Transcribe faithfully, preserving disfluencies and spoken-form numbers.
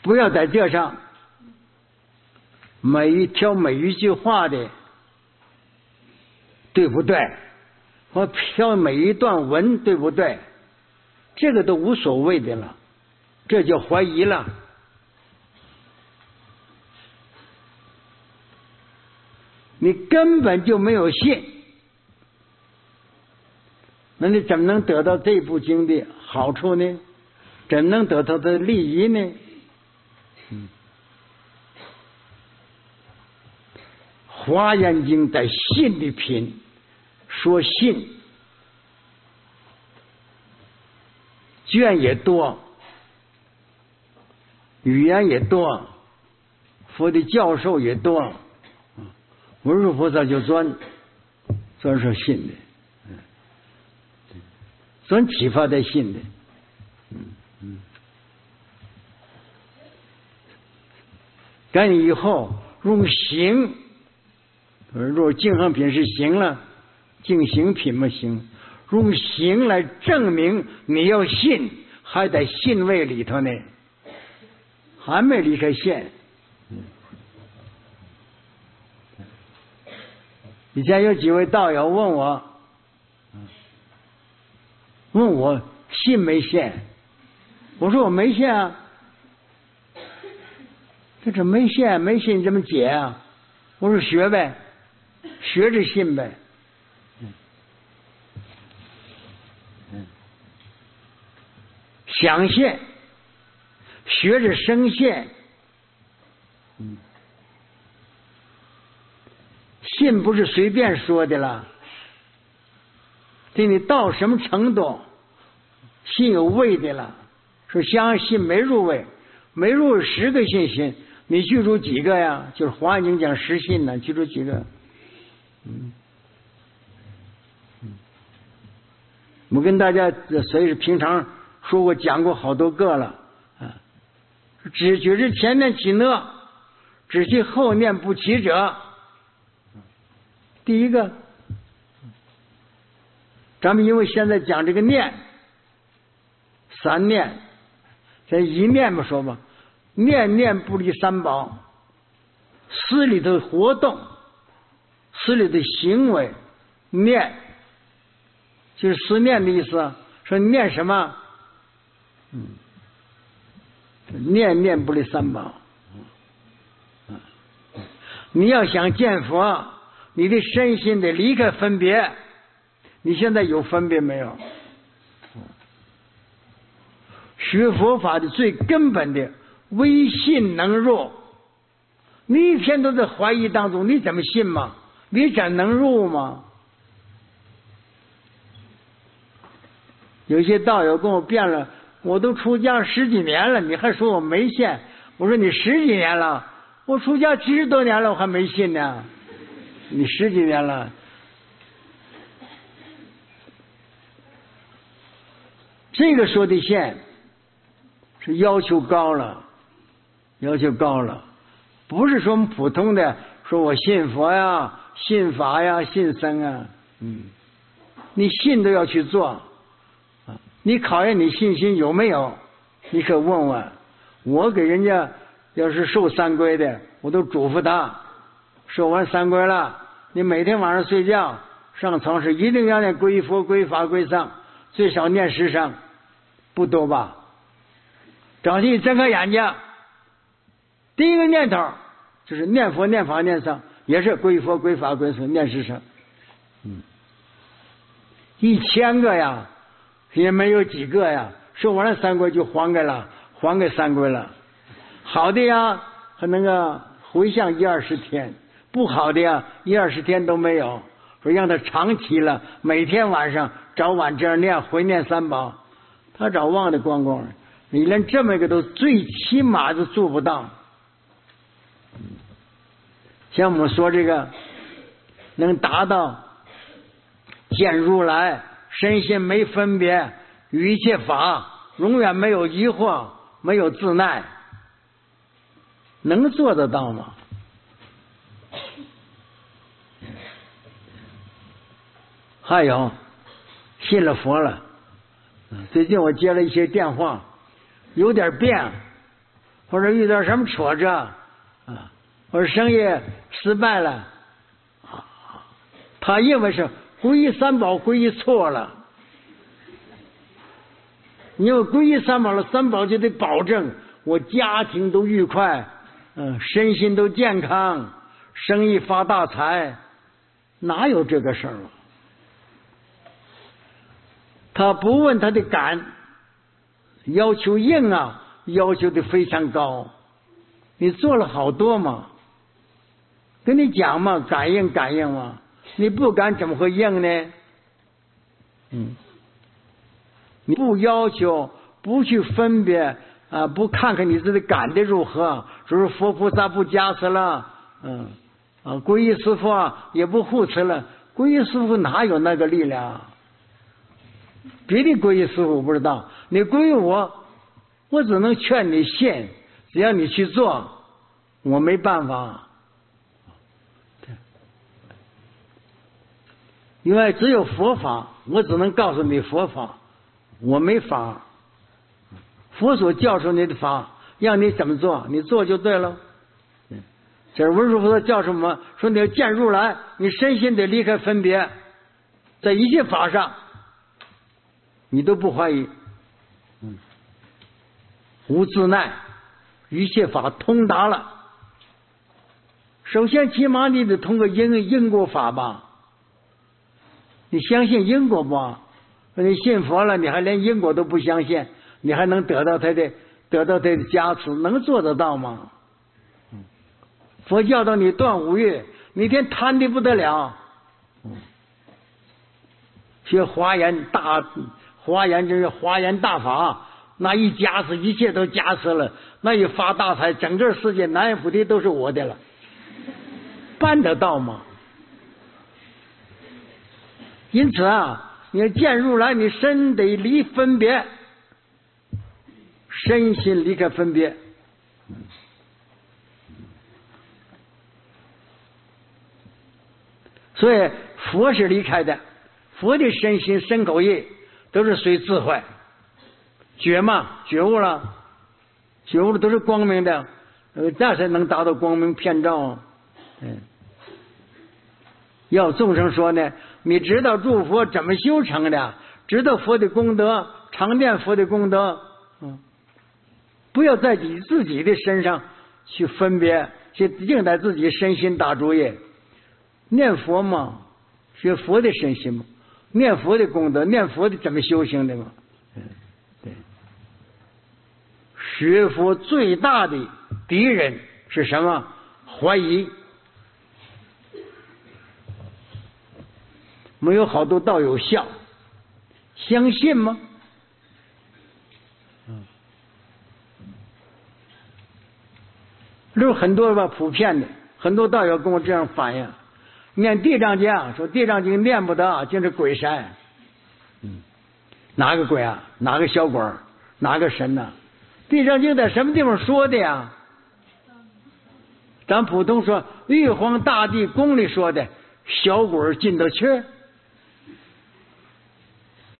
不要在这上每一条每一句话的对不对，或挑每一段文对不对，这个都无所谓的了，这就怀疑了。你根本就没有信，那你怎么能得到这部经的好处呢？怎能得到的利益呢？嗯，华严经在信的品说信，卷也多，语言也多，佛的教授也多，文殊菩萨就专专说信的，专启发在信的。嗯嗯，赶以后用行，如果净行品是行了，净行品嘛行，用行来证明你要信，还在信位里头呢，还没离开信。以前有几位道友问我，问我信没信？我说我没信啊。这这没信没信怎么解啊？我说学呗，学着信呗。嗯嗯，想信，学着生信。嗯，信不是随便说的了，对你到什么程度，信有位的了。说相信没入位，没入十个信心，你记住几个呀？就是华严经讲十信呢，记住几个？嗯，嗯，我跟大家所以是平常说过讲过好多个了啊。只觉知前念起呢，只其后念不起者。第一个，咱们因为现在讲这个念，三念，这一念嘛说吧，念念不离三宝，思里头活动，思里的行为，念就是思念的意思。说念什么？嗯，念念不离三宝。你要想见佛，你的身心得离开分别。你现在有分别没有？学佛法的最根本的唯信能入，你一天都在怀疑当中，你怎么信吗？你怎能入吗？有些道友跟我辩了，我都出家十几年了，你还说我没信？我说你十几年了，我出家七十多年了，我还没信呢。你十几年了，这个说的信是要求高了，要求高了，不是说我们普通的说我信佛呀、信法呀、信僧啊，嗯，你信都要去做。你考验你信心有没有？你可问问我，给人家要是受三皈的，我都嘱咐他，受完三皈了，你每天晚上睡觉上床时一定要念皈佛、皈法、皈僧，最少念十声，不多吧？早晨一睁开眼睛，第一个念头就是念佛、念法、念僧，也是皈佛、皈法、皈僧，念十声。嗯，一千个呀，也没有几个呀，受完了三皈就还给了，还给三皈了。好的呀，还能够回向一二十天；不好的呀，一二十天都没有。说让他长期了，每天晚上早晚这样念，回念三宝，他早忘得光光了。你连这么一个都最起码都做不到。像我们说这个，能达到见如来，身心没分别，与一切法永远没有疑惑，没有自耐，能做得到吗？还有信了佛了，最近我接了一些电话，有点变， 或者遇到什么挫折啊，或者生意失败了，啊，他认为是皈依三宝皈依错了。你要皈依三宝了，三宝就得保证我家庭都愉快，嗯，身心都健康，生意发大财，哪有这个事儿啊？他不问他的感，要求硬啊，要求的非常高。你做了好多嘛，跟你讲嘛，感应感应嘛，你不敢怎么会应呢？嗯。你不要求，不去分别啊，不看看你自己感的如何，说是佛菩萨不加持了，嗯啊，皈依师父啊也不护持了，皈依师父哪有那个力量？别的皈依师父不知道，你皈依我，我只能劝你信，只要你去做，我没办法。因为只有佛法，我只能告诉你佛法。我没法，佛所教授你的法，让你怎么做，你做就对了。这是文殊菩萨教什么？说你要见如来，你身心得离开分别，在一切法上，你都不怀疑，嗯，无自耐，一切法通达了。首先，起码你得通过因因果法吧？你相信因果不？你信佛了，你还连因果都不相信，你还能得到他的得到他的加持，能做得到吗？佛教导你断五欲，你一天贪的不得了。学华严大华严就是华严大法，那一加持一切都加持了，那一发大财，整个世界南阎浮提都是我的了，办得到吗？因此啊。你要见如来，你身得离分别，身心离开分别。所以佛是离开的，佛的身心身口意都是随智慧觉嘛，觉悟了，觉悟了都是光明的，呃，这才能达到光明遍照。嗯，要众生说呢。你知道诸佛怎么修成的，知道佛的功德，常念佛的功德，嗯，不要在你自己的身上去分别，去净在自己身心打主意。念佛嘛，学佛的身心嘛，念佛的功德，念佛的怎么修行的嘛，嗯，对。学佛最大的敌人是什么？怀疑。没有好多道友笑，相信吗？嗯，这是很多吧，普遍的，很多道友跟我这样反映。念地藏经，说地藏经念不得，就是鬼神。嗯，哪个鬼啊？哪个小鬼？哪个神呢、啊？地藏经在什么地方说的呀？咱普通说，玉皇大帝宫里说的，小鬼进得去。